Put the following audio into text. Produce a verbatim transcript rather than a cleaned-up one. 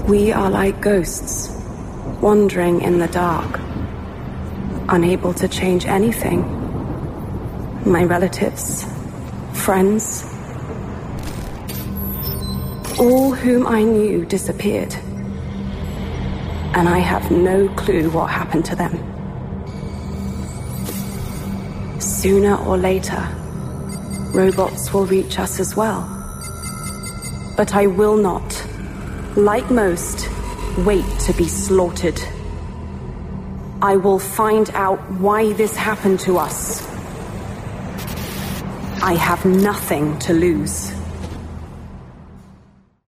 We are like ghosts, wandering in the dark, unable to change anything. My relatives, friends, all whom I knew disappeared. And I have no clue what happened to them. Sooner or later, robots will reach us as well. But I will not, like most, wait to be slaughtered. I will find out why this happened to us. I have nothing to lose.